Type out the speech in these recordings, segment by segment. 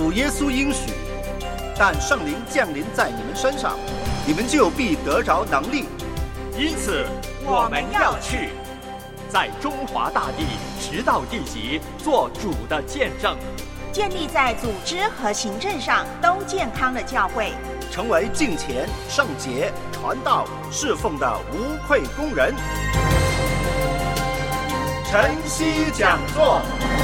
主耶稣应许，但圣灵降临在你们身上，你们就必得着能力。 因此我们要去，在中华大地直到地极做主的见证， 建立在组织和行政上都健康的教会， 成为敬虔、圣洁、传道、侍奉的无愧工人。晨曦讲座，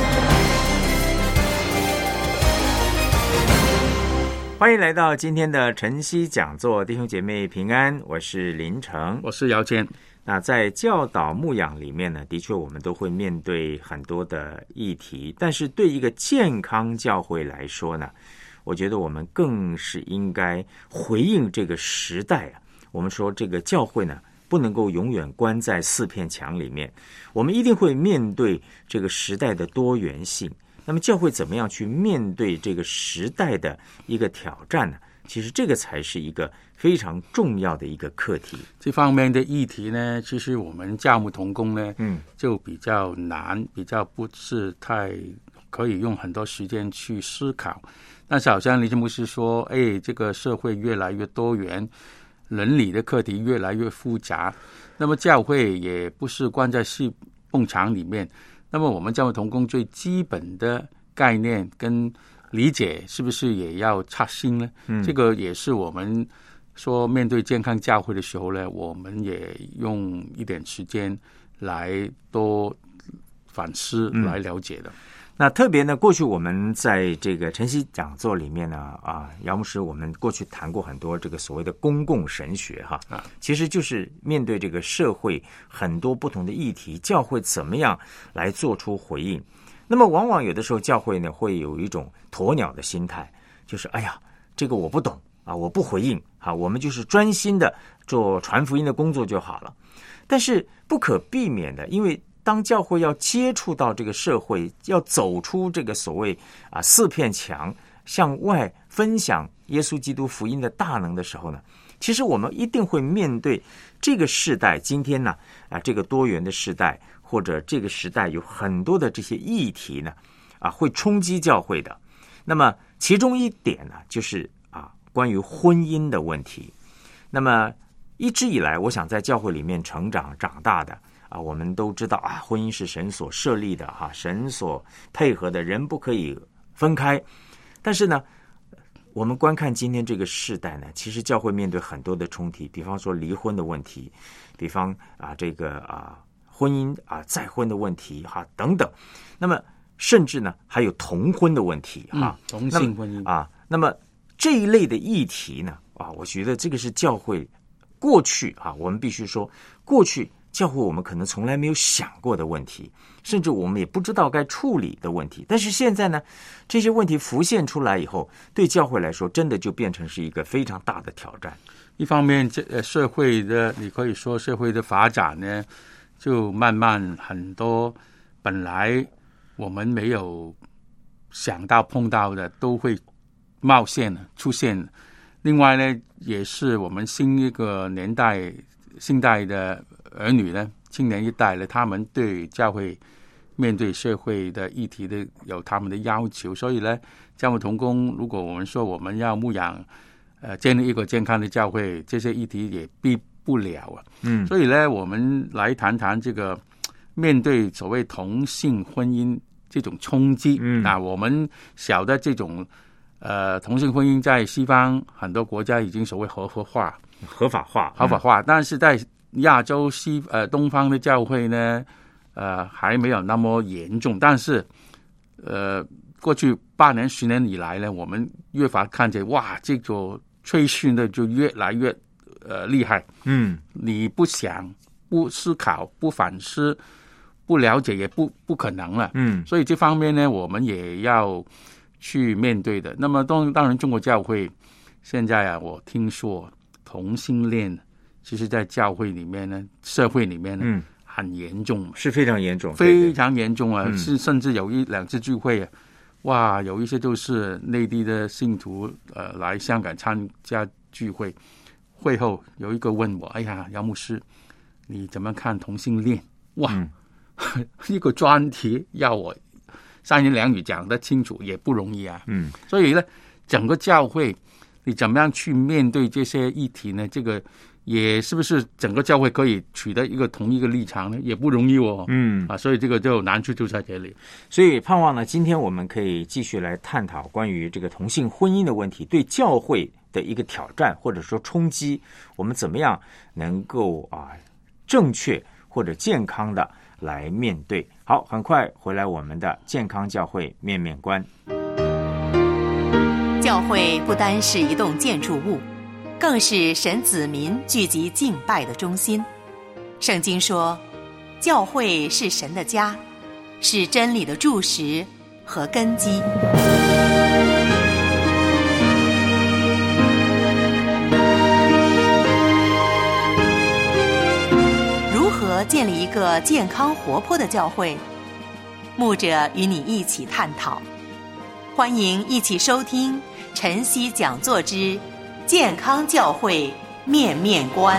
欢迎来到今天的晨曦讲座，弟兄姐妹平安，我是林成， 我是姚谦。 那在教导牧养里面呢，的确我们都会面对很多的议题，但是对一个健康教会来说呢，我觉得我们更是应该回应这个时代啊。我们说这个教会呢，不能够永远关在四片墙里面，我们一定会面对这个时代的多元性。那么教会怎么样去面对这个时代的一个挑战呢？其实这个才是一个非常重要的一个课题。 这方面的议题呢，其实我们教牧同工呢，就比较难，比较不是太可以用很多时间去思考。但是好像林牧师说，这个社会越来越多元，伦理的课题越来越复杂，那么教会也不是关在四埲墙里面。那么我们教牧同工最基本的概念跟理解是不是也要刷新呢？这个也是我们说面对健康教会的时候呢，我们也用一点时间来多反思来了解的。 那特别呢，过去我们在这个晨曦讲座里面呢，姚牧师，我们过去谈过很多这个所谓的公共神学哈，其实就是面对这个社会很多不同的议题，教会怎么样来做出回应。那么往往有的时候教会呢会有一种鸵鸟的心态，就是这个我不懂啊，我不回应啊，我们就是专心的做传福音的工作就好了。但是不可避免的，因为当教会要接触到这个社会，要走出这个所谓四片墙，向外分享耶稣基督福音的大能的时候呢，其实我们一定会面对这个世代，今天呢这个多元的世代，或者这个时代有很多的这些议题呢会冲击教会的。那么其中一点呢，就是关于婚姻的问题。那么一直以来，我想在教会里面长大的我们都知道婚姻是神所设立的神所配合的，人不可以分开。但是呢，我们观看今天这个世代呢，其实教会面对很多的冲突，比方说离婚的问题，比方这个婚姻再婚的问题等等。那么甚至呢还有同婚的问题同性婚姻那么这一类的议题呢我觉得这个是教会过去我们必须说，过去教会我们可能从来没有想过的问题，甚至我们也不知道该处理的问题。但是现在呢，这些问题浮现出来以后，对教会来说真的就变成是一个非常大的挑战。 一方面社会的，你可以说社会的发展呢，就慢慢很多本来我们没有想到碰到的都会冒现出现。另外呢，也是我们新一个年代新代的儿女呢，青年一代呢，他们对教会面对社会的议题的有他们的要求，所以呢，教牧同工如果我们说我们要牧养建立一个健康的教会，这些议题也避不了所以呢，我们来谈谈这个面对所谓同性婚姻这种冲击我们晓得这种同性婚姻在西方很多国家已经所谓合法化，但是在亚洲东方的教会呢还没有那么严重。但是过去8年10年以来呢，我们越发看见这个趋势呢就越来越厉害。你不想不思考不反思不了解也不可能了。所以这方面呢我们也要去面对的。那么当然中国教会现在我听说同性恋其实在教会里面呢社会里面呢很严重， 是非常严重， 非常严重是甚至有1-2次聚会有一些就是内地的信徒来香港参加聚会，会后有一个问我姚牧师你怎么看同性恋？一个专题要我三言两语讲得清楚也不容易啊。所以呢，整个教会你怎么样去面对这些议题呢？这个也是不是整个教会可以取得一个同一个立场呢？也不容易哦。所以这个就难处就在这里。 所以盼望呢，今天我们可以继续来探讨关于这个同性婚姻的问题，对教会的一个挑战或者说冲击，我们怎么样能够正确或者健康的来面对。好，很快回来我们的健康教会面面观。 教会不单是一栋建筑物，更是神子民聚集敬拜的中心。圣经说，教会是神的家，是真理的柱石和根基。如何建立一个健康活泼的教会？牧者与你一起探讨。欢迎一起收听晨曦讲座之健康教会面面观。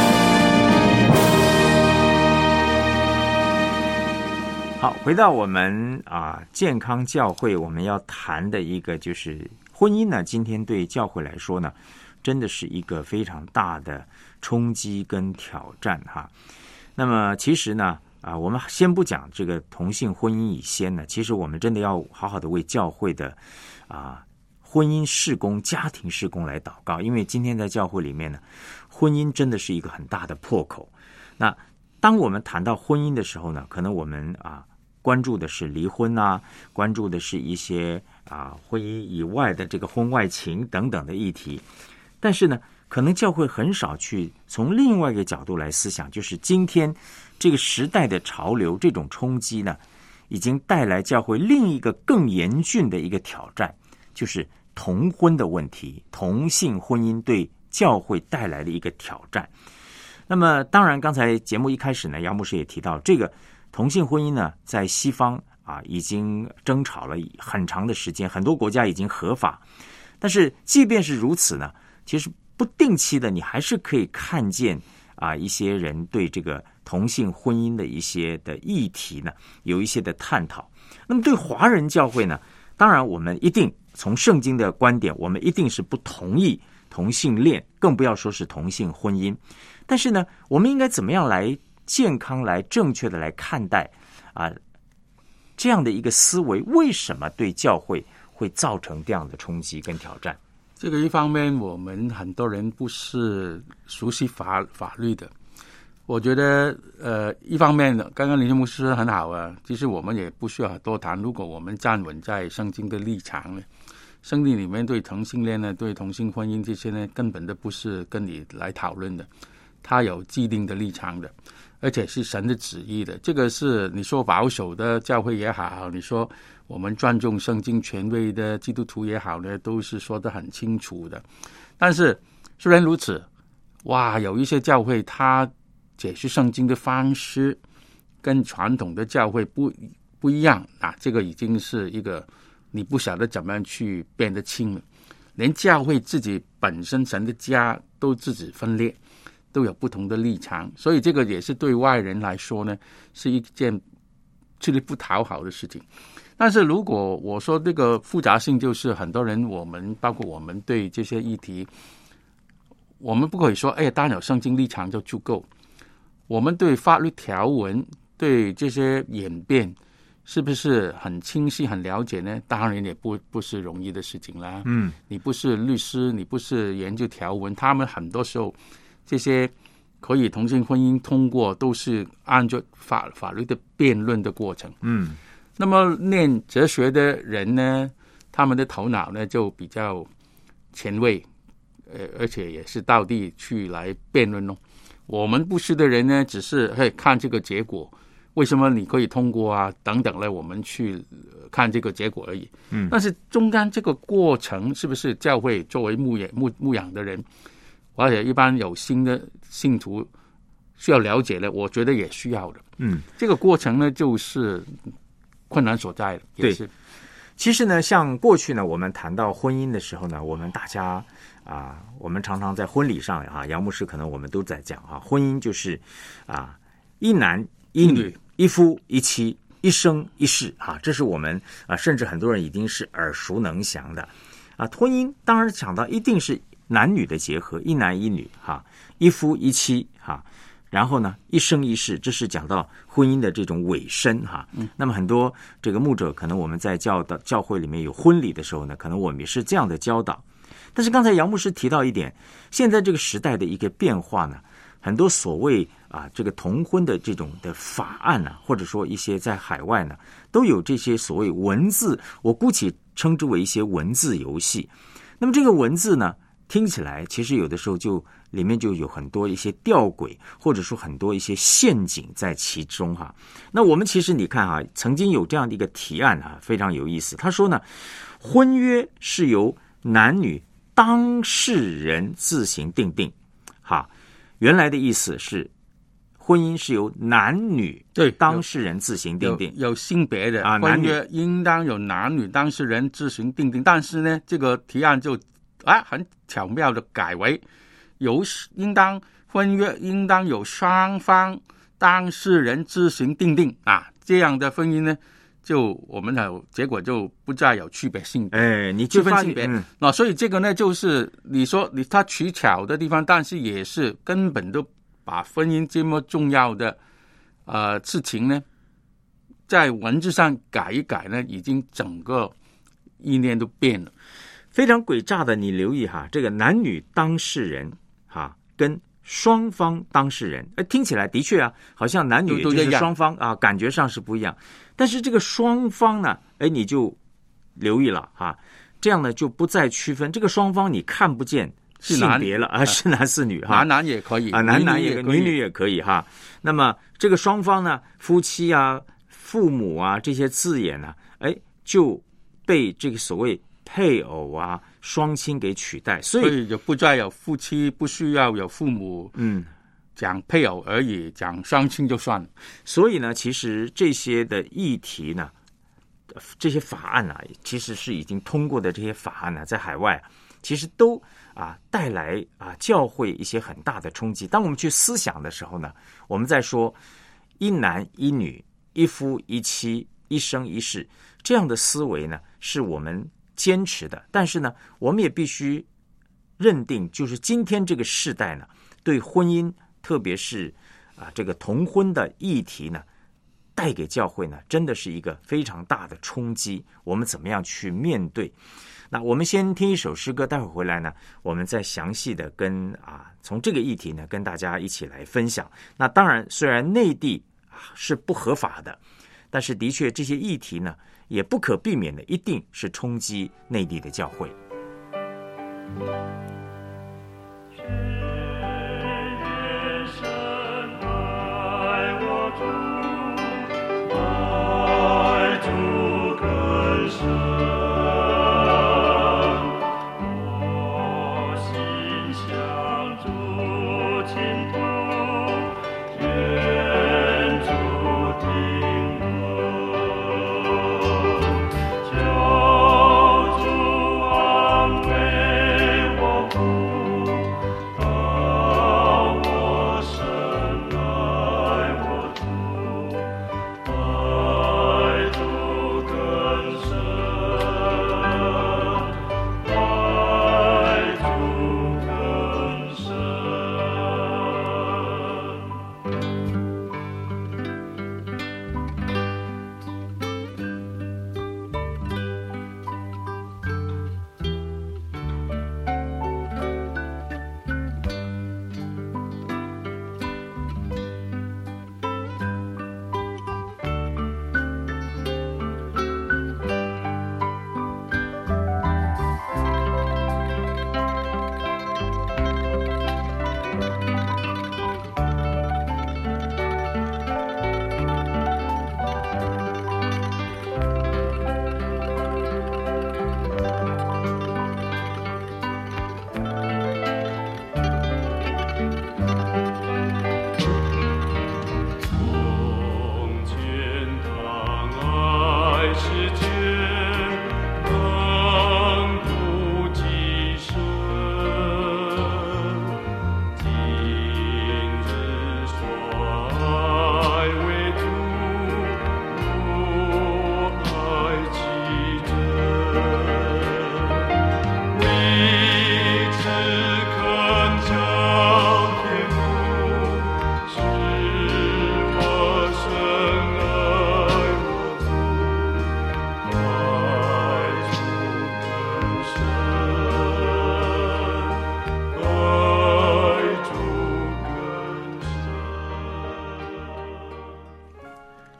好，回到我们健康教会，我们要谈的一个就是婚姻呢。今天对教会来说呢，真的是一个非常大的冲击跟挑战哈。那么其实呢，我们先不讲这个同性婚姻以先呢，其实我们真的要好好的为教会的婚姻事工、家庭事工来祷告，因为今天在教会里面呢，婚姻真的是一个很大的破口。那当我们谈到婚姻的时候呢，可能我们关注的是离婚关注的是一些婚姻以外的这个婚外情等等的议题，但是呢，可能教会很少去从另外一个角度来思想，就是今天这个时代的潮流，这种冲击呢，已经带来教会另一个更严峻的一个挑战，就是同婚的问题，同性婚姻对教会带来的一个挑战。那么当然刚才节目一开始呢，姚牧师也提到，这个同性婚姻呢，在西方已经争吵了很长的时间，很多国家已经合法，但是即便是如此呢，其实不定期的你还是可以看见一些人对这个同性婚姻的一些的议题呢，有一些的探讨。那么对华人教会呢，当然我们一定从圣经的观点，我们一定是不同意同性恋，更不要说是同性婚姻。但是呢，我们应该怎么样来健康、来正确的来看待这样的一个思维，为什么对教会会造成这样的冲击跟挑战？ 这个一方面，我们很多人不是熟悉法律的。我觉得一方面呢，刚刚林牧师很好其实我们也不需要多谈。如果我们站稳在圣经的立场呢，圣经里面对同性恋呢、对同性婚姻这些呢，根本都不是跟你来讨论的，它有既定的立场的，而且是神的旨意的。这个是你说保守的教会也好，你说我们尊重圣经权威的基督徒也好呢，都是说得很清楚的。但是虽然如此，有一些教会它解释圣经的方式跟传统的教会不一样这个已经是一个你不晓得怎么样去辨得清了。连教会自己本身神的家都自己分裂，都有不同的立场，所以这个也是对外人来说呢，是一件吃力不讨好的事情。但是如果我说这个复杂性，就是很多人包括我们对这些议题，我们不可以说单有圣经立场就足够。我们对法律条文、对这些演变是不是很清晰、很了解呢？当然也不是容易的事情啦。你不是律师，你不是研究条文，他们很多时候这些可以同性婚姻通过，都是按照法律的辩论的过程。那么念哲学的人呢，他们的头脑呢就比较前卫，而且也是到地去来辩论咯。我们不是的人呢，只是看这个结果，为什么你可以通过等等呢，我们去看这个结果而已。但是中间这个过程，是不是教会作为牧养的人，或者一般有新的信徒需要了解的，我觉得也需要的。这个过程呢，就是困难所在的。也是。 其实呢，像过去呢，我们谈到婚姻的时候呢，我们大家我们常常在婚礼上杨牧师可能我们都在讲婚姻就是一男一女一夫一妻一生一世啊，这是我们甚至很多人已经是耳熟能详的啊。婚姻当然讲到一定是男女的结合，一男一女哈，一夫一妻哈。然后呢，一生一世，这是讲到婚姻的这种尾声哈。那么很多这个牧者，可能我们在教会里面有婚礼的时候呢，可能我们也是这样的教导。但是刚才杨牧师提到一点，现在这个时代的一个变化呢，很多所谓这个同婚的这种的法案呢，或者说一些在海外呢，都有这些所谓文字，我姑且称之为一些文字游戏。那么这个文字呢，听起来其实有的时候就里面就有很多一些吊诡，或者说很多一些陷阱在其中哈。那我们其实你看曾经有这样的一个提案非常有意思。他说呢，婚约是由男女当事人自行订定，原来的意思是婚姻是由男女当事人自行订定， 有性别的婚约应当有男女当事人自行订定，但是呢，这个提案就很巧妙的改为婚约应当有双方当事人自行订定这样的婚姻呢，就我们结果就不再有区别性别， 你就区分性别所以这个呢，就是你说他取巧的地方，但是也是根本都把婚姻这么重要的事情呢，在文字上改一改呢，已经整个意念都变了。 非常诡诈的，你留意这个男女当事人跟双方当事人，听起来的确好像男女就是双方感觉上是不一样。但是这个双方呢，你就留意了这样呢就不再区分这个双方，你看不见性别了是男是女男男也可以男男也可以，女女也可以那么这个双方呢，夫妻父母这些字眼呢，就被这个所谓配偶双亲给取代，所以就不再有夫妻，不需要有父母，讲配偶而已，讲双亲就算了。 所以呢，其实这些的议题呢，这些法案其实是已经通过的这些法案在海外其实都带来教会一些很大的冲击。当我们去思想的时候呢，我们在说一男一女，一夫一妻，一生一世，这样的思维呢，是我们坚持的。但是呢，我们也必须认定，就是今天这个世代呢，对婚姻，特别是这个同婚的议题呢，带给教会呢，真的是一个非常大的冲击。我们怎么样去面对？那我们先听一首诗歌，待会儿回来呢，我们再详细的从这个议题呢，跟大家一起来分享。那当然，虽然内地是不合法的，但是的确这些议题呢，也不可避免的一定是冲击内地的教会。 救主安慰我。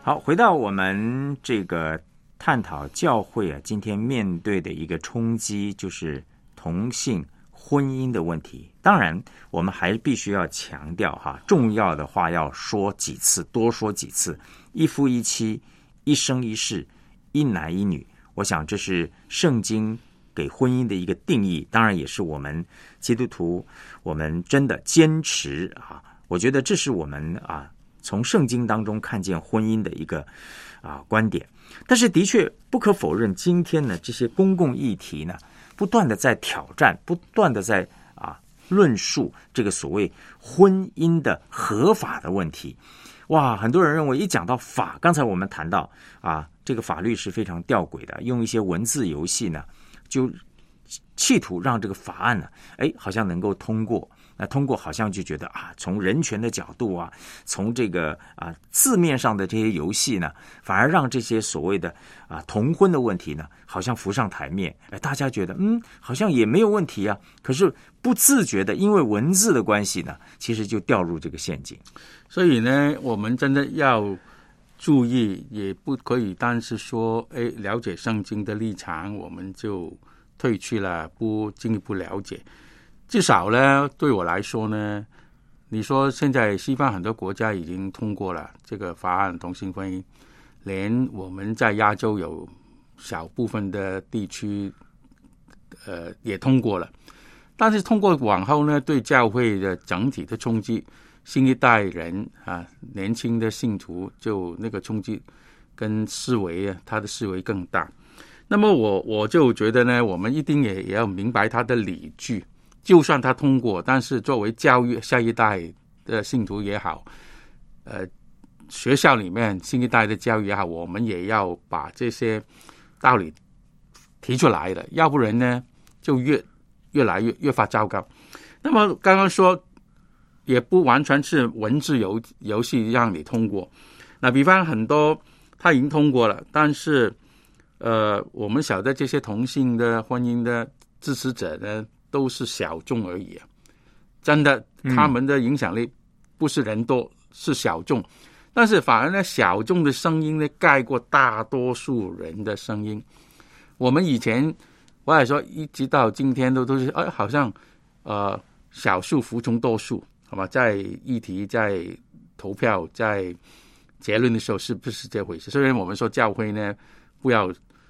好，回到我们这个探讨教会啊，今天面对的一个冲击就是同性婚姻的问题。当然，我们还必须要强调哈，重要的话要说几次，多说几次。一夫一妻，一生一世，一男一女。我想这是圣经给婚姻的一个定义，当然也是我们基督徒我们真的坚持啊。我觉得这是我们从圣经当中看见婚姻的一个观点。但是的确不可否认，今天呢这些公共议题呢不断的在挑战，不断的在论述这个所谓婚姻的合法的问题。哇，很多人认为一讲到法，刚才我们谈到这个法律是非常吊诡的，用一些文字游戏呢就企图让这个法案呢好像能够通过。那通过好像就觉得从人权的角度从这个字面上的这些游戏呢，反而让这些所谓的同婚的问题呢，好像浮上台面。大家觉得好像也没有问题啊，可是不自觉的因为文字的关系呢，其实就掉入这个陷阱。 所以呢，我们真的要注意，也不可以单是说了解圣经的立场，我们就退去了，不进一步了解。至少呢，对我来说呢，你说现在西方很多国家已经通过了这个法案，同性婚姻，连我们在亚洲有小部分的地区也通过了。但是通过往后呢，对教会的整体的冲击，新一代人年轻的信徒就那个冲击跟思维他的思维更大。那么我就觉得呢，我们一定也要明白他的理据。就算他通过，但是作为教育下一代的信徒也好，学校里面新一代的教育也好，我们也要把这些道理提出来了，要不然呢，就越来越发糟糕。那么刚刚说，也不完全是文字游戏让你通过。那比方很多他已经通过了，但是我们晓得这些同性的婚姻的支持者呢，都是小众而已真的他们的影响力不是人多，是小众。但是反而呢，小众的声音呢盖过大多数人的声音。我们以前我也说，一直到今天都是好像少数服从多数，好吗？在议题、在投票、在结论的时候，是不是这回事？虽然我们说教会呢不要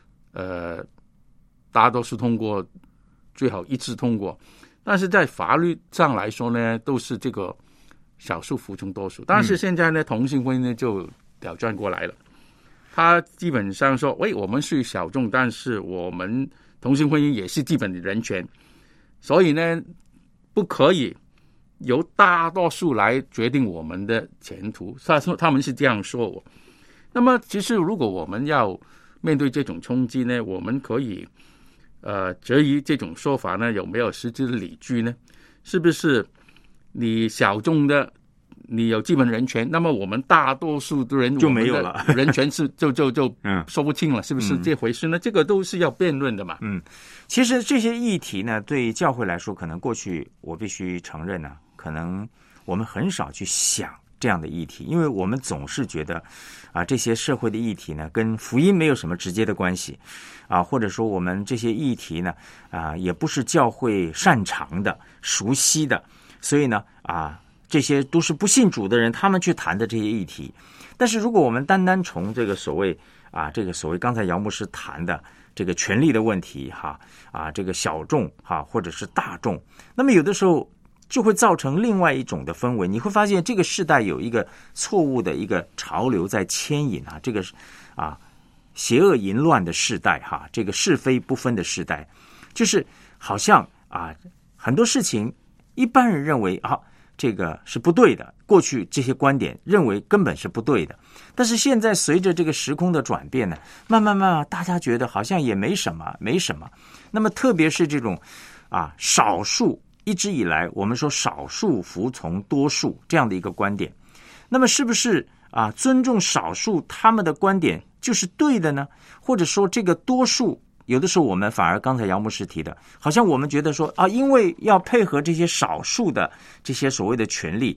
大多数通过，最好一致通过，但是在法律上来说呢，都是这个少数服从多数。但是现在呢，同性婚姻呢就挑战过来了，他基本上说，我们是小众，但是我们同性婚姻也是基本的人权，所以呢，不可以由大多数来决定我们的前途。他们是这样说我。那么其实如果我们要面对这种冲击呢，我们可以质疑这种说法呢有没有实质的理据呢？是不是你小众的你有基本人权，那么我们大多数的人就没有了， 人权是就说不清了，是不是这回事呢？这个都是要辩论的嘛。 其实这些议题呢，对教会来说，可能过去我必须承认呢，可能我们很少去想这样的议题，因为我们总是觉得这些社会的议题呢跟福音没有什么直接的关系或者说我们这些议题呢也不是教会擅长的、熟悉的，所以呢这些都是不信主的人他们去谈的这些议题。但是如果我们单单从这个所谓刚才姚牧师谈的这个权利的问题这个小众或者是大众，那么有的时候就会造成另外一种的氛围。你会发现这个世代有一个错误的一个潮流在牵引这个邪恶淫乱的世代这个是非不分的世代，就是好像很多事情一般人认为这个是不对的，过去这些观点认为根本是不对的，但是现在随着这个时空的转变呢，慢慢大家觉得好像也没什么。那么特别是这种少数，一直以来我们说少数服从多数这样的一个观点，那么是不是尊重少数他们的观点就是对的呢？或者说这个多数有的时候我们反而刚才姚牧师提的，好像我们觉得说因为要配合这些少数的这些所谓的权利，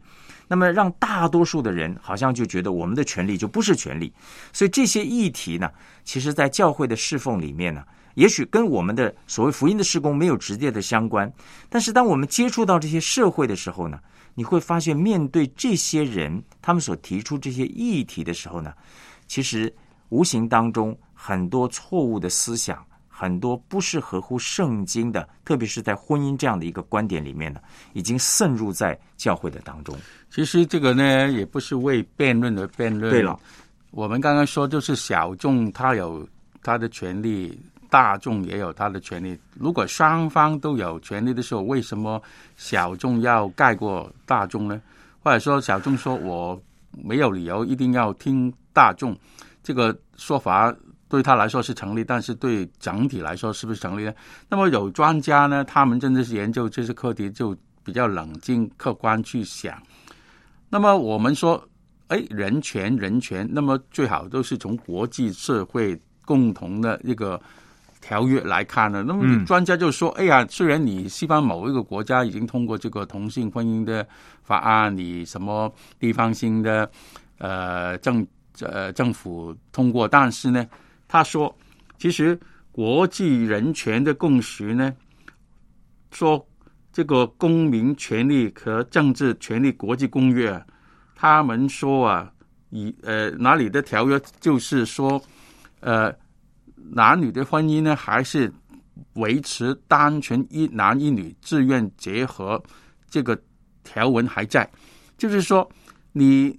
那么让大多数的人好像就觉得我们的权利就不是权利。所以这些议题呢，其实在教会的侍奉里面呢，也许跟我们的所谓福音的事工没有直接的相关，但是当我们接触到这些社会的时候呢，你会发现面对这些人他们所提出这些议题的时候呢，其实无形当中很多错误的思想，很多不是合乎圣经的，特别是在婚姻这样的一个观点里面呢，已经渗入在教会的当中。 其实这个呢，也不是为辩论而辩论。 对了， 我们刚刚说就是小众他有他的权利，大众也有他的权利。如果双方都有权利的时候，为什么小众要盖过大众呢？或者说小众说我没有理由一定要听大众，这个说法对他来说是成立，但是对整体来说是不是成立呢？那么有专家呢，他们真的是研究这些课题，就比较冷静客观去想。那么我们说人权，那么最好都是从国际社会共同的一个条约来看呢。那么专家就说虽然你西方某一个国家已经通过这个同性婚姻的法案，你什么地方性的政府通过，但是呢，他说其实国际人权的共识呢，说这个公民权利和政治权利国际公约，他们说哪里的条约就是说男女的婚姻呢，还是维持单纯一男一女自愿结合，这个条文还在。就是说你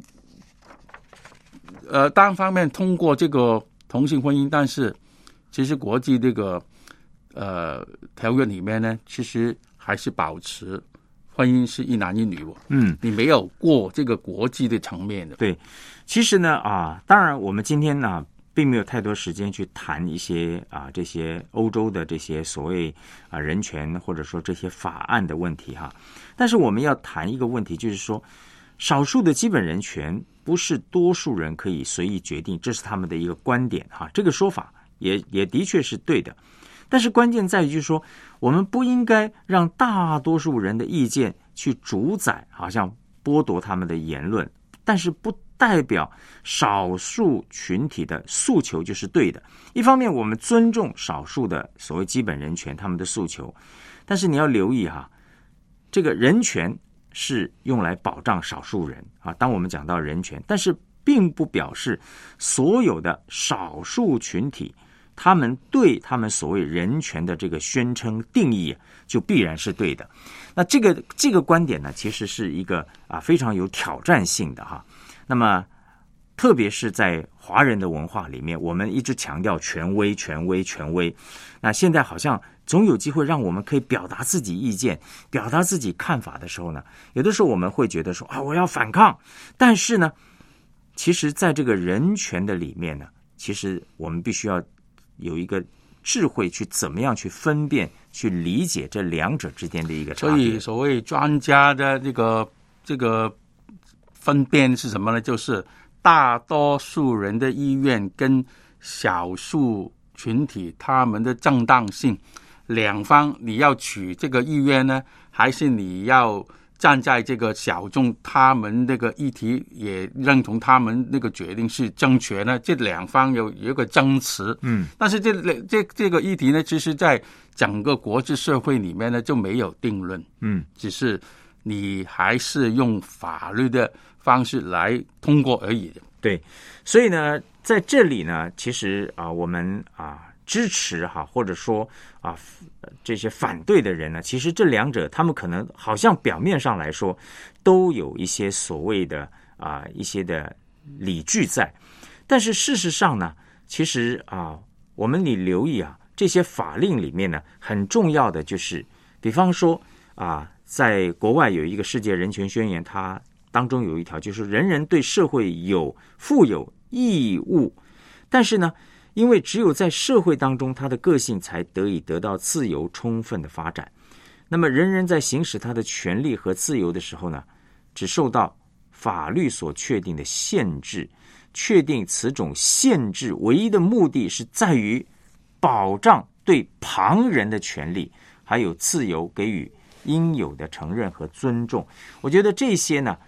单方面通过这个同性婚姻，但是其实国际这个条约里面呢，其实还是保持婚姻是一男一女。你没有过这个国际的层面的。 对，其实呢当然我们今天呢并没有太多时间去谈一些这些欧洲的这些所谓人权或者说这些法案的问题哈。但是我们要谈一个问题，就是说少数的基本人权不是多数人可以随意决定，这是他们的一个观点哈。这个说法也的确是对的，但是关键在于就是说，我们不应该让大多数人的意见去主宰，好像剥夺他们的言论，但是不代表少数群体的诉求就是对的。一方面我们尊重少数的所谓基本人权，他们的诉求，但是你要留意这个人权是用来保障少数人当我们讲到人权，但是并不表示所有的少数群体他们对他们所谓人权的这个宣称定义就必然是对的。那这个观点呢，其实是一个非常有挑战性的那么特别是在华人的文化里面，我们一直强调权威。那现在好像总有机会让我们可以表达自己意见，表达自己看法的时候呢，有的时候我们会觉得说我要反抗。但是呢，其实在这个人权的里面呢，其实我们必须要有一个智慧去怎么样去分辨，去理解这两者之间的一个差别。 所以所谓专家的这个分辨是什么呢？就是大多数人的意愿跟少数群体他们的正当性，两方你要取这个意愿呢，还是你要站在这个小众他们那个议题也认同他们那个决定是正确呢？这两方有一个争持。但是这个议题呢，其实在整个国际社会里面呢就没有定论。只是你还是用法律的方式来通过而已的。 对，所以呢，在这里呢，其实我们支持或者说这些反对的人呢，其实这两者他们可能好像表面上来说都有一些所谓的一些的理据在，但是事实上呢，其实你留意这些法令里面呢，很重要的就是，比方说在国外有一个世界人权宣言，它当中有一条就是人人对社会负有义务，但是呢，因为只有在社会当中，他的个性才得到自由充分的发展。那么人人在行使他的权利和自由的时候呢，只受到法律所确定的限制，确定此种限制唯一的目的是在于保障对旁人的权利，还有自由给予应有的承认和尊重。我觉得这些呢，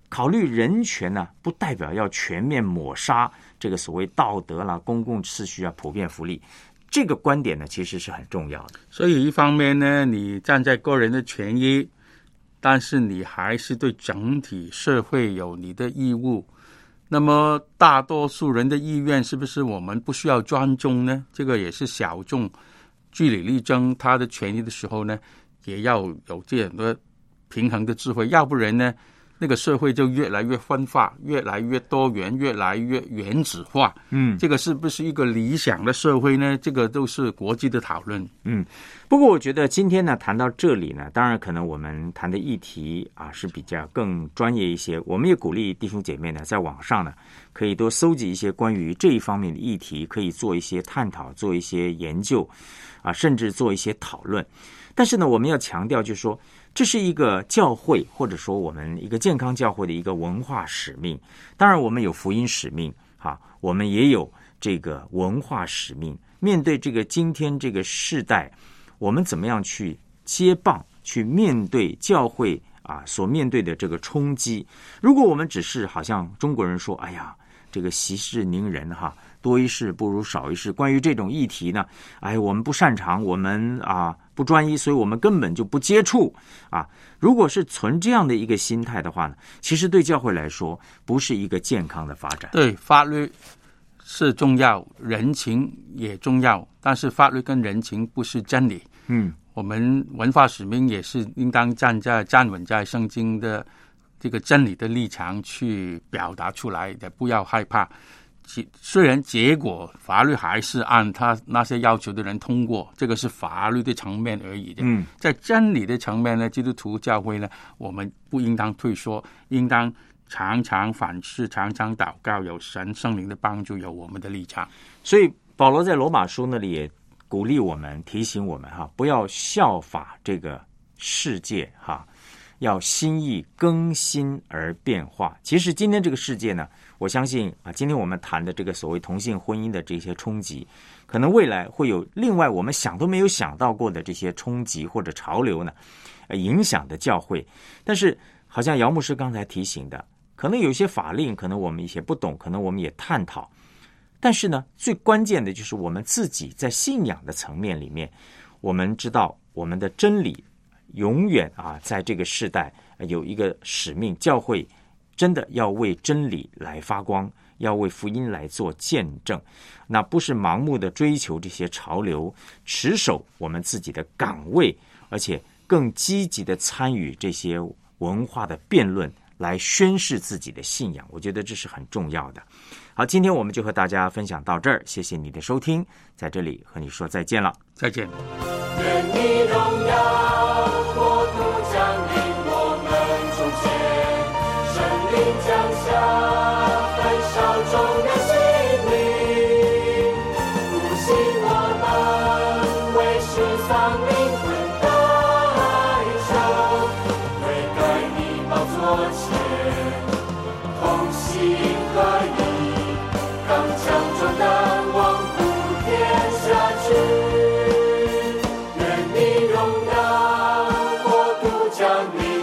考虑人权呢，不代表要全面抹杀这个所谓道德啦、公共秩序啊、普遍福利。这个观点呢，其实是很重要的。 所以一方面呢，你站在个人的权益，但是你还是对整体社会有你的义务。那么大多数人的意愿是不是我们不需要尊重呢？这个也是小众据理力争他的权益的时候呢，也要有这样的平衡的智慧，要不然呢，那个社会就越来越分化，越来越多元，越来越原子化。这个是不是一个理想的社会呢？这个都是国际的讨论。 不过我觉得今天呢谈到这里呢，当然可能我们谈的议题啊是比较更专业一些。我们也鼓励弟兄姐妹呢，在网上呢可以多搜集一些关于这一方面的议题，可以做一些探讨，做一些研究啊，甚至做一些讨论。但是呢，我们要强调就是说，这是一个教会，或者说我们一个健康教会的一个文化使命。当然我们有福音使命啊，我们也有这个文化使命。面对这个今天这个世代，我们怎么样去接棒，去面对教会啊所面对的这个冲击？如果我们只是好像中国人说，哎呀，这个息事宁人哈，多一事不如少一事。关于这种议题呢，我们不擅长，我们不专一，所以我们根本就不接触啊。如果是存这样的一个心态的话呢，其实对教会来说不是一个健康的发展。 对，法律是重要，人情也重要，但是法律跟人情不是真理。我们文化使命也是应当站稳在圣经的这个真理的立场去表达出来，也不要害怕。虽然结果法律还是按他那些要求的人通过，这个是法律的层面而已的。在真理的层面呢，基督徒教会呢，我们不应当退缩，应当常常反思，常常祷告，有神圣灵的帮助，有我们的立场。 所以保罗在罗马书那里也鼓励我们，提醒我们不要效法这个世界要心意更新而变化。其实今天这个世界呢，我相信今天我们谈的这个所谓同性婚姻的这些冲击，可能未来会有另外我们想都没有想到过的这些冲击或者潮流呢，影响的教会。但是好像姚牧师刚才提醒的，可能有些法令可能我们一些不懂，可能我们也探讨，但是呢，最关键的就是我们自己在信仰的层面里面，我们知道我们的真理永远在这个世代有一个使命，教会真的要为真理来发光，要为福音来做见证。那不是盲目的追求这些潮流，持守我们自己的岗位，而且更积极的参与这些文化的辩论，来宣示自己的信仰。我觉得这是很重要的。好，今天我们就和大家分享到这儿，谢谢你的收听，在这里和你说再见了。 再见。 愿你荣耀国度降临我们中间，圣灵降下焚烧众人心灵，复兴我们为世丧灵魂代求，悔改你宝座前，同心合一，刚强壮胆，往普天下去。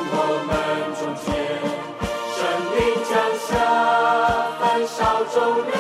中